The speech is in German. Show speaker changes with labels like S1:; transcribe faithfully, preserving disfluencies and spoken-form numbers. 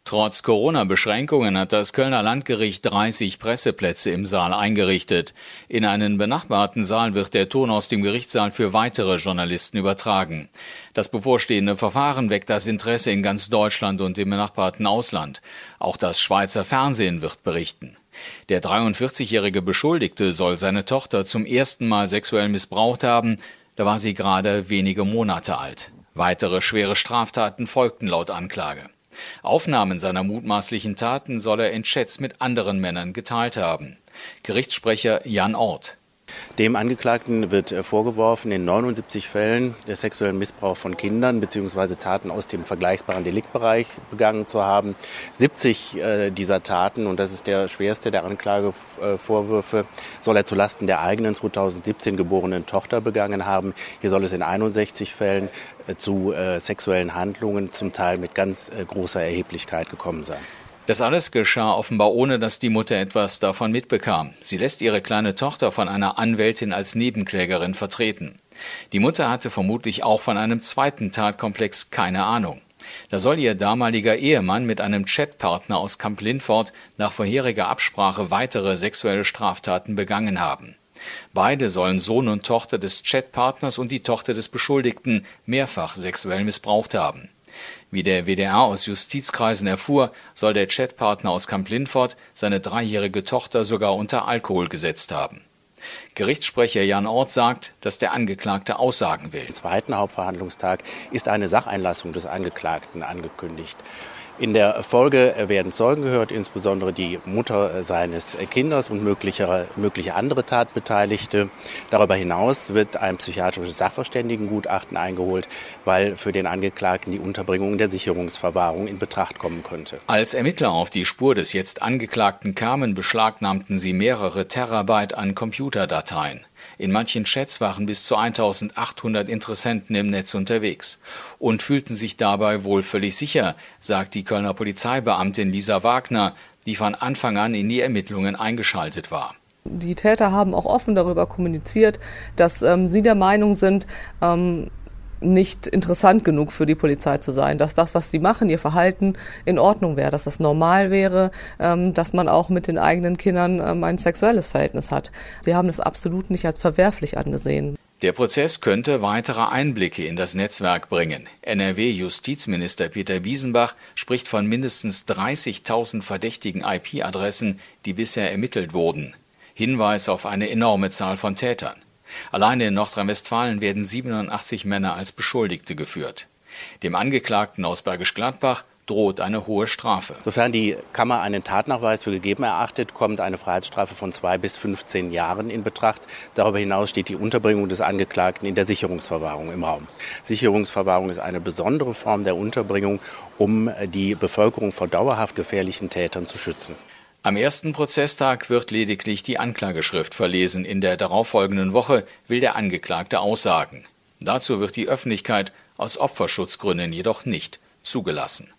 S1: Trotz Corona-Beschränkungen hat das Kölner Landgericht dreißig Presseplätze im Saal eingerichtet. In einen benachbarten Saal wird der Ton aus dem Gerichtssaal für weitere Journalisten übertragen. Das bevorstehende Verfahren weckt das Interesse in ganz Deutschland und im benachbarten Ausland. Auch das Schweizer Fernsehen wird berichten. Der dreiundvierzigjährige Beschuldigte soll seine Tochter zum ersten Mal sexuell missbraucht haben. Da war sie gerade wenige Monate alt. Weitere schwere Straftaten folgten laut Anklage. Aufnahmen seiner mutmaßlichen Taten soll er in Chats mit anderen Männern geteilt haben. Gerichtssprecher Jan Orth.
S2: Dem Angeklagten wird vorgeworfen, in neunundsiebzig Fällen des sexuellen Missbrauchs von Kindern bzw. Taten aus dem vergleichbaren Deliktbereich begangen zu haben. siebzig äh, dieser Taten, und das ist der schwerste der Anklagevorwürfe, soll er zulasten der eigenen zweitausendsiebzehn geborenen Tochter begangen haben. Hier soll es in einundsechzig Fällen äh, zu äh, sexuellen Handlungen, zum Teil mit ganz äh, großer Erheblichkeit gekommen sein.
S1: Das alles geschah offenbar ohne, dass die Mutter etwas davon mitbekam. Sie lässt ihre kleine Tochter von einer Anwältin als Nebenklägerin vertreten. Die Mutter hatte vermutlich auch von einem zweiten Tatkomplex keine Ahnung. Da soll ihr damaliger Ehemann mit einem Chatpartner aus Kamp-Lindfort nach vorheriger Absprache weitere sexuelle Straftaten begangen haben. Beide sollen Sohn und Tochter des Chatpartners und die Tochter des Beschuldigten mehrfach sexuell missbraucht haben. Wie der W D R aus Justizkreisen erfuhr, soll der Chatpartner aus Kamp-Lindfort seine dreijährige Tochter sogar unter Alkohol gesetzt haben. Gerichtssprecher Jan Orth sagt, dass der Angeklagte aussagen will.
S2: Am zweiten Hauptverhandlungstag ist eine Sacheinlassung des Angeklagten angekündigt. In der Folge werden Zeugen gehört, insbesondere die Mutter seines Kindes und mögliche, mögliche andere Tatbeteiligte. Darüber hinaus wird ein psychiatrisches Sachverständigengutachten eingeholt, weil für den Angeklagten die Unterbringung in der Sicherungsverwahrung in Betracht kommen könnte.
S1: Als Ermittler auf die Spur des jetzt Angeklagten kamen, beschlagnahmten sie mehrere Terabyte an Computerdateien. In manchen Chats waren bis zu eintausendachthundert Interessenten im Netz unterwegs und fühlten sich dabei wohl völlig sicher, sagt die Kölner Polizeibeamtin Lisa Wagner, die von Anfang an in die Ermittlungen eingeschaltet war.
S3: Die Täter haben auch offen darüber kommuniziert, dass ähm, sie der Meinung sind, ähm, nicht interessant genug für die Polizei zu sein, dass das, was sie machen, ihr Verhalten in Ordnung wäre, dass das normal wäre, ähm, dass man auch mit den eigenen Kindern ähm, ein sexuelles Verhältnis hat. Sie haben es absolut nicht als verwerflich angesehen.
S1: Der Prozess könnte weitere Einblicke in das Netzwerk bringen. N R W-Justizminister Peter Biesenbach spricht von mindestens dreißigtausend verdächtigen I P-Adressen, die bisher ermittelt wurden. Hinweis auf eine enorme Zahl von Tätern. Alleine in Nordrhein-Westfalen werden siebenundachtzig Männer als Beschuldigte geführt. Dem Angeklagten aus Bergisch Gladbach droht eine hohe Strafe.
S2: Sofern die Kammer einen Tatnachweis für gegeben erachtet, kommt eine Freiheitsstrafe von zwei bis fünfzehn Jahren in Betracht. Darüber hinaus steht die Unterbringung des Angeklagten in der Sicherungsverwahrung im Raum. Sicherungsverwahrung ist eine besondere Form der Unterbringung, um die Bevölkerung vor dauerhaft gefährlichen Tätern zu schützen.
S1: Am ersten Prozesstag wird lediglich die Anklageschrift verlesen. In der darauffolgenden Woche will der Angeklagte aussagen. Dazu wird die Öffentlichkeit aus Opferschutzgründen jedoch nicht zugelassen.